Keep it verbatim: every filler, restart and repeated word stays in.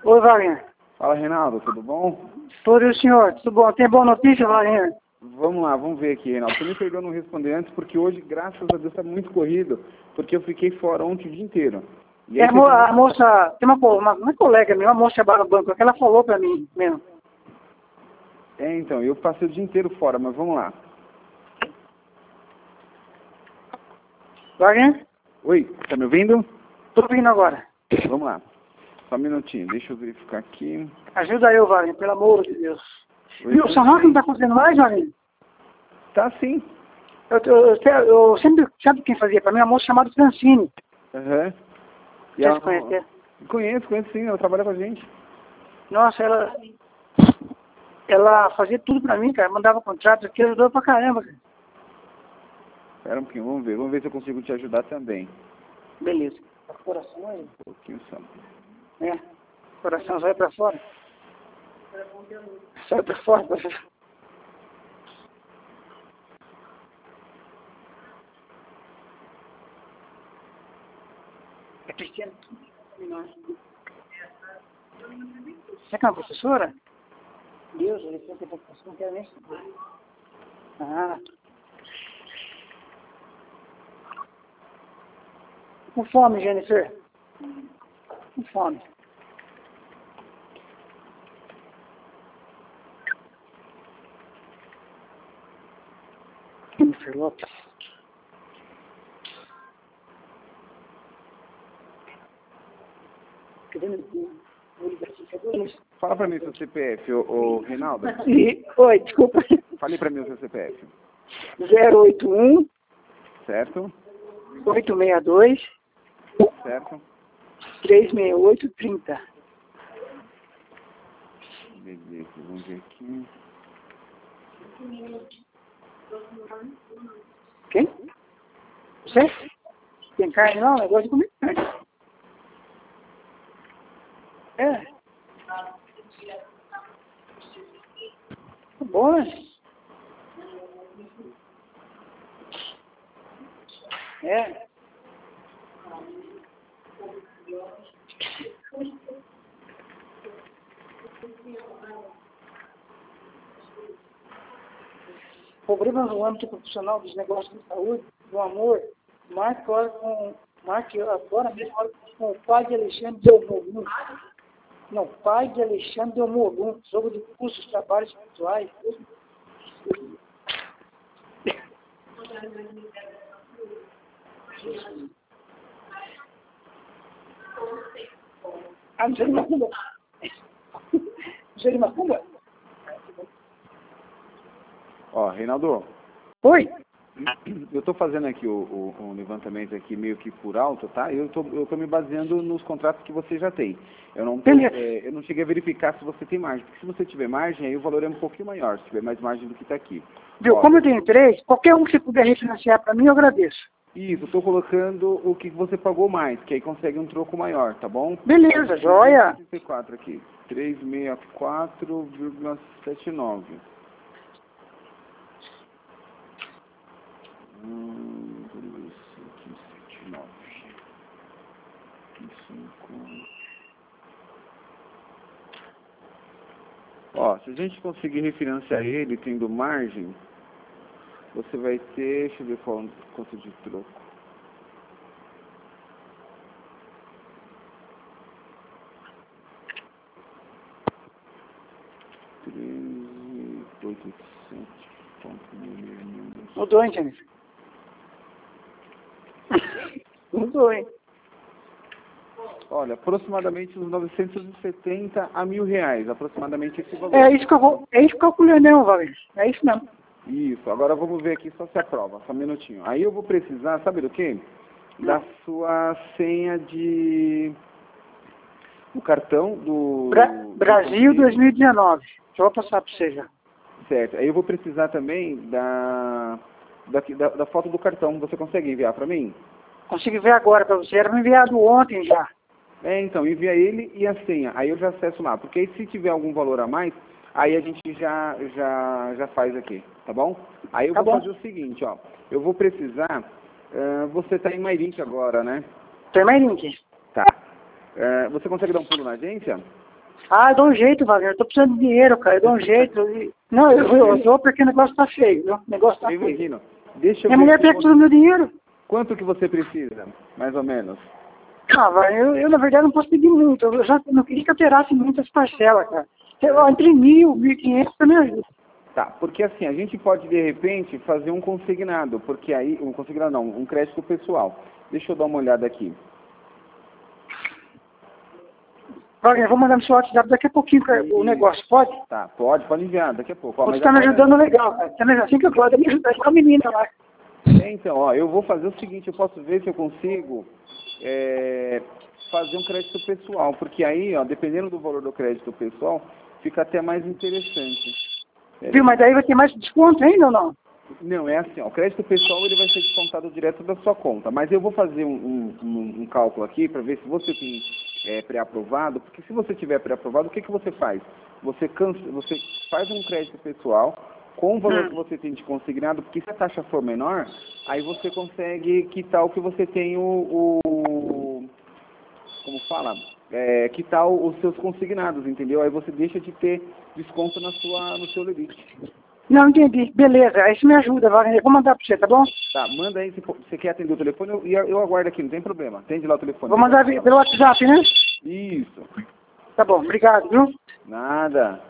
Oi, Wagner. Fala, Reinaldo, tudo bom? Tudo e o senhor? Tudo bom? Tem boa notícia, Wagner? Vamos lá, vamos ver aqui, Reinaldo. Você me perdoa não responder antes, porque hoje, graças a Deus, está muito corrido, porque eu fiquei fora ontem o dia inteiro. E É, aí, a, mo teve a moça, tem uma, co- uma, uma colega minha, uma moça trabalha no banco, que ela falou pra mim mesmo. É, então, eu passei o dia inteiro fora, mas vamos lá. Wagner? Oi, tá me ouvindo? Tô vindo agora. Vamos lá. Só um minutinho, deixa eu verificar aqui. Ajuda eu, Wagner, pelo amor de Deus. Oi, Viu, o sim, Samarco sim. não tá acontecendo mais, Wagner? Tá sim. Eu, eu, eu, eu sempre, sabe quem fazia pra mim? Uma moça chamada Francine. Aham. E Vocês ela... conhecem? Conheço, conheço sim, ela trabalha com a gente. Nossa, ela... Ela fazia tudo pra mim, cara. Mandava contrato aqui, ajudou pra caramba, cara. Espera um pouquinho, vamos ver. Vamos ver se eu consigo te ajudar também. Beleza. Coração aí. Um pouquinho só. É. Coração sai pra fora. Sai pra fora. Pra... É Cristiano. Você que é uma professora? Deus, ele tem que ter professor, não quero nem saber. Ah. Com fome, Jennifer? Com fome. Jennifer Lopes. Fala pra mim seu C P F, ô, ô Reinaldo. Oi, desculpa. Fale pra mim o seu C P F. zero oito um, Certo? oito seis dois, Certo? três seis oito, trinta. Beleza, vamos ver aqui. Quem? Você? Tem carne não? Eu gosto de comer carne. É. Tá bom, né? É. Problemas no âmbito profissional dos negócios de saúde, do amor, marque agora com, marque agora mesmo com o pai de Alexandre de Almogum. Não, pai de Alexandre de Almogum, sobre de cursos, trabalhos pessoais. Ah, não sei de macumba. Não sei de macumba? Ó, Reinaldo, Oi? eu tô fazendo aqui o, o, o levantamento aqui meio que por alto, tá? Eu tô, eu tô me baseando nos contratos que você já tem. Eu não, tô, é, eu não cheguei a verificar se você tem margem, porque se você tiver margem, aí o valor é um pouquinho maior, se tiver mais margem do que está aqui. Viu, Ó, como eu tenho três, qualquer um que você puder refinanciar para mim, eu agradeço. Isso, eu tô colocando o que você pagou mais, que aí consegue um troco maior, tá bom? Beleza, joia. trezentos e setenta e quatro aqui, trezentos e sessenta e quatro vírgula setenta e nove. Hum, setenta e nove. Ó, se a gente conseguir refinanciar ele tendo margem, você vai ter, deixa eu ver qual quanto de troco. treze, oitocentos, Mudou, hein, Jennifer? Mudou, hein? Olha, aproximadamente uns novecentos e setenta a mil reais, aproximadamente esse valor. É isso que eu vou, é isso que eu calculei mesmo, Valer. É isso mesmo. Isso, agora vamos ver aqui só se aprova, só um minutinho. Aí eu vou precisar, sabe do quê? Da sua senha de... o cartão do... Bra Brasil dois mil e dezenove. Já vou passar para você já. Certo, aí eu vou precisar também da... Da, da, da foto do cartão, você consegue enviar para mim? Consigo ver agora para você, era enviado ontem já. É, então, envia ele e a senha, aí eu já acesso lá, porque aí se tiver algum valor a mais, aí a gente já, já, já faz aqui, tá bom? Aí eu tá vou bom. fazer o seguinte, ó, eu vou precisar, uh, você está em Mairink agora, né? Tem mais link. Tá. Uh, você consegue dar um pulo na agência? Ah, eu dou um jeito, Wagner. Eu tô precisando de dinheiro, cara. Eu dou um jeito. E... Não, eu, eu dou porque o negócio tá feio, viu? O negócio tá Eu feio. imagino. Deixa eu Minha ver mulher se pega você- todo o meu dinheiro. Quanto que você precisa, mais ou menos? Ah, Wagner, eu, eu, na verdade, não posso pedir muito. Eu já não queria que eu alterasse muitas parcelas, cara. Eu, entre mil, mil e quinhentos, você me ajuda. Tá, porque assim, a gente pode de repente fazer um consignado, porque aí, um consignado não, um crédito pessoal. Deixa eu dar uma olhada aqui. Wagner, eu vou mandar no seu WhatsApp daqui a pouquinho cara, o negócio, pode? Tá, pode, pode enviar, daqui a pouco. Ó, Você mas tá me agora- ajudando legal, cara. Tá me assim que eu gosto de me ajudar com a menina lá. É, então, ó, eu vou fazer o seguinte, eu posso ver se eu consigo é, fazer um crédito pessoal, porque aí, ó, dependendo do valor do crédito pessoal, fica até mais interessante. É, Viu, mas daí vai ter mais desconto ainda ou não? Não, é assim, ó, o crédito pessoal ele vai ser descontado direto da sua conta, mas eu vou fazer um, um, um- um cálculo aqui para ver se você tem é, pré-aprovado, porque se você tiver pré-aprovado, o que, que você faz? Você, cansa, você faz um crédito pessoal com o valor Hum. que você tem de consignado, porque se a taxa for menor, aí você consegue quitar o que você tem o, o como fala, é, quitar o- os seus consignados, entendeu? Aí você deixa de ter desconto na sua, no seu limite. Não, entendi. Beleza, aí isso me ajuda, Wagner. Eu vou mandar pra você, tá bom? Tá, manda aí, se for- você quer atender o telefone, eu, eu eu aguardo aqui, não tem problema. Atende lá o telefone. Vou mandar vi- pelo WhatsApp, né? Isso. Tá bom, obrigado, viu? Nada.